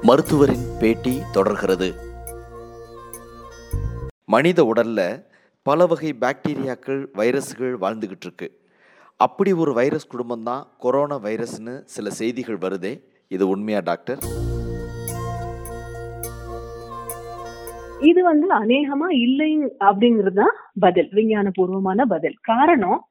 மருத்துவரின் பேட்டி தொடர்கிறது. மனித உடல்ல பல வகை பாக்டீரியாக்கள், வைரஸ்கள் வாழ்ந்துகிட்டு இருக்கு. அப்படி ஒரு வைரஸ் குடும்பம் தான் கொரோனா வைரஸ்னு சில செய்திகள் வருதே, இது உண்மையா டாக்டர்? இது அநேகமா இல்லை அப்படிங்கிறது தான் பதில், விஞ்ஞான பூர்வமான பதில். காரணம்,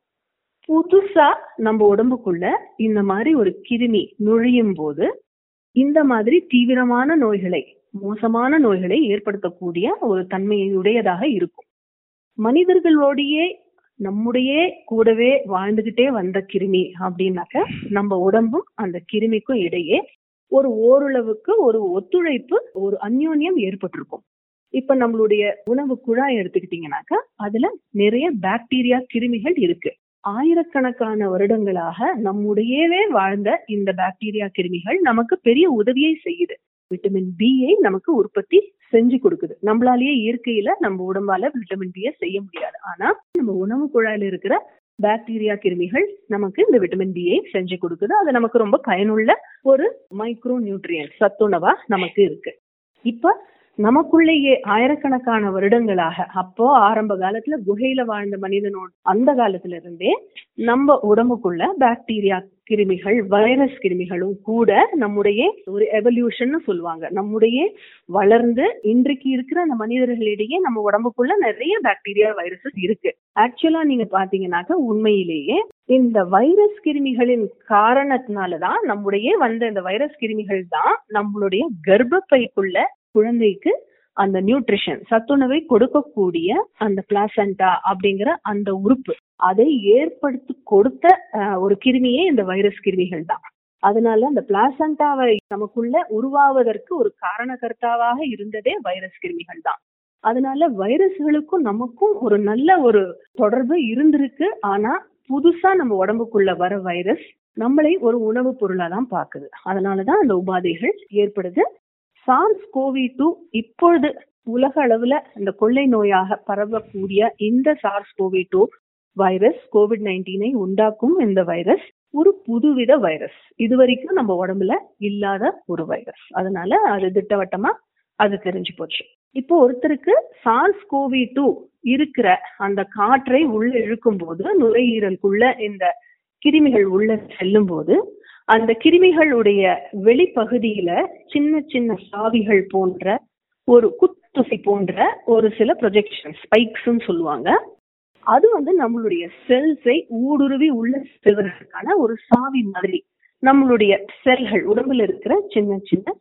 புதுசா நம்ம உடம்புக்குள்ள இந்த மாதிரி ஒரு கிருமி நுழையும் போது இந்த மாதிரி தீவிரமான நோய்களை, மோசமான நோய்களை ஏற்படுத்தக்கூடிய ஒரு தன்மையுடையதாக இருக்கும். மனிதர்களோடையே நம்முடைய கூடவே வாழ்ந்துகிட்டே வந்த கிருமி அப்படின்னாக்க நம்ம உடம்பும் அந்த கிருமிக்கும் இடையே ஒரு ஓரளவுக்கு ஒரு ஒத்துழைப்பு, ஒரு அந்யோன்யம் ஏற்பட்டிருக்கும். இப்ப நம்மளுடைய உணவு குழாய் எடுத்துக்கிட்டீங்கன்னாக்கா அதுல நிறைய பாக்டீரியா, கிருமிகள் இருக்கு. ஆயிரக்கணக்கான வருடங்களாக நம்முடையவே வாழ்ந்த இந்த பாக்டீரியா, கிருமிகள் நமக்கு பெரிய உதவியை செய்யுது. விட்டமின் பியை நமக்கு உற்பத்தி செஞ்சு கொடுக்குது. நம்மளாலேயே இயற்கையில நம்ம உடம்பால விட்டமின் பியை செய்ய முடியாது. ஆனா நம்ம உணவு குழாயில இருக்கிற பாக்டீரியா, கிருமிகள் நமக்கு இந்த விட்டமின் பியை செஞ்சு கொடுக்குது. அது நமக்கு ரொம்ப பயனுள்ள ஒரு மைக்ரோ நியூட்ரியன்ட், சத்துணவா நமக்கு இருக்கு. இப்ப நமக்குள்ளேயே ஆயிரக்கணக்கான வருடங்களாக, அப்போ ஆரம்ப காலத்துல குகையில வாழ்ந்த மனிதனோட அந்த காலத்துல இருந்தே நம்ம உடம்புக்குள்ள பாக்டீரியா, கிருமிகள், வைரஸ் கிருமிகளும் கூட நம்முடைய ஒரு எவல்யூஷன் சொல்லுவாங்க, நம்முடைய வளர்ந்து இன்றைக்கு இருக்கிற அந்த மனிதர்களிடையே நம்ம உடம்புக்குள்ள நிறைய பாக்டீரியா, வைரஸஸ் இருக்கு. ஆக்சுவலா நீங்க பாத்தீங்கன்னாக்க உண்மையிலேயே இந்த வைரஸ் கிருமிகளின் காரணத்தினாலதான் நம்முடைய வந்த இந்த வைரஸ் கிருமிகள் தான் நம்மளுடைய கர்ப்பப்பைக்குள்ள குழந்தைக்கு அந்த நியூட்ரிஷன், சத்துணவை கொடுக்கக்கூடிய அந்த பிளாசண்டா அப்படிங்கிற அந்த உறுப்பு, அதை ஏற்படுத்தி கொடுத்த ஒரு கிருமியே இந்த வைரஸ் கிருமிகள் தான். அதனால அந்த பிளாசண்டாவை நமக்குள்ள உருவாவதற்கு ஒரு காரணகர்த்தாவாக இருந்ததே வைரஸ் கிருமிகள் தான். அதனால வைரஸ்களுக்கும் நமக்கும் ஒரு நல்ல ஒரு தொடர்பு இருந்திருக்கு. ஆனா புதுசா நம்ம உடம்புக்குள்ள வர வைரஸ் நம்மளை ஒரு உணவு பொருளா தான் பாக்குது. அதனாலதான் அந்த உபாதைகள் ஏற்படுது. SARS-CoV-2 இப்பொழுது உலக அளவுல இந்த கொள்ளை நோயாக பரவக்கூடிய இந்த SARS-CoV-2 வைரஸ், COVID-19 உண்டாக்கும் இந்த வைரஸ் ஒரு புதுவித வைரஸ். இதுவரைக்கும் நம்ம உடம்புல இல்லாத ஒரு வைரஸ். அதனால அது திட்டவட்டமா அது தெரிஞ்சு போச்சு. இப்போ ஒருத்தருக்கு SARS-CoV-2 இருக்கிற அந்த காற்றை உள்ள இழுக்கும் போது, நுரையீரலுக்குள்ள இந்த கிருமிகள் உள்ள செல்லும் போது, அந்த கிருமிகளுடைய வெளிப்பகுதியில சின்ன சின்ன சாவிகள் போன்ற, ஒரு குத்துசி போன்ற ஒரு சில ப்ரொஜெக்ஷன், ஸ்பைக்ஸ் சொல்லுவாங்க. அது நம்மளுடைய செல்ஸை ஊடுருவி உள்ள செல்வதற்கான ஒரு சாவி மாதிரி. நம்மளுடைய செல்கள், உடம்புல இருக்கிற சின்ன சின்ன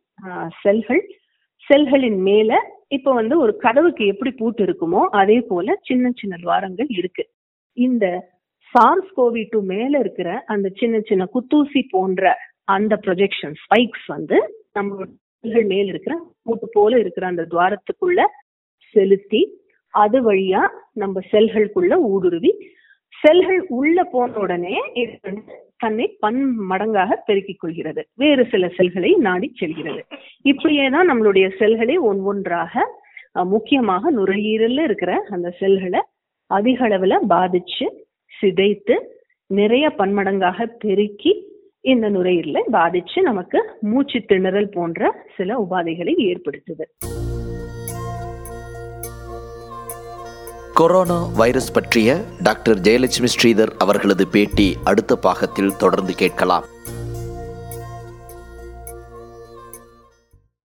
செல்களின் மேல இப்ப ஒரு கதவுக்கு எப்படி பூட்டு இருக்குமோ அதே போல சின்ன சின்ன துவாரங்கள் இருக்கு. இந்த SARS-CoV-2 மேல இருக்கிற அந்த சின்ன சின்ன குத்தூசி போன்ற அந்த ப்ரொஜெக்ஷன் ஸ்பைக்ஸ் நம்ம மேல இருக்கிற பூட்டு போல இருக்கிற அந்த துவாரத்துக்குள்ள செலுத்தி, அது வழியா நம்ம செல்களுக்குள்ள ஊடுருவி, செல்கள் உள்ள போன உடனே இது தன்னை பன்மடங்காக பெருக்கிக் கொள்கிறது, வேறு சில செல்களை நாடி செல்கிறது. இப்படியேதான் நம்மளுடைய செல்களை ஒவ்வொன்றாக, முக்கியமாக நுரையீரல்ல இருக்கிற அந்த செல்களை அதிக அளவுல பாதிச்சு, சிதைத்து, நிறைய பன்மடங்காக பெருக்கி இந்த நுரையீரலை பாதிச்சு நமக்கு மூச்சு திணறல் போன்ற சில உபாதைகளை ஏற்படுத்துது. கொரோனா வைரஸ் பற்றிய டாக்டர் ஜெயலட்சுமி ஸ்ரீதர் அவர்களது பேட்டி அடுத்த பாகத்தில் தொடர்ந்து கேட்கலாம்.